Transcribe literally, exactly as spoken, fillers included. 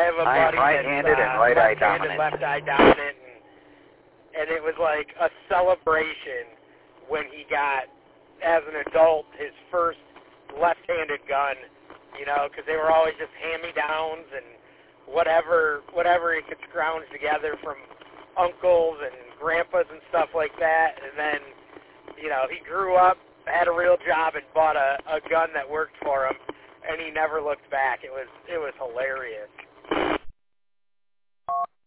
have a I buddy am right-handed that's, uh, and right-eye left-handed, dominant. left-eye dominant, and, and it was like a celebration when he got, as an adult, his first left-handed gun, you know, because they were always just hand-me-downs and whatever, whatever he could scrounge together from uncles and grandpas and stuff like that, and then, you know, he grew up, had a real job, and bought a, a gun that worked for him, and he never looked back. It was it was hilarious.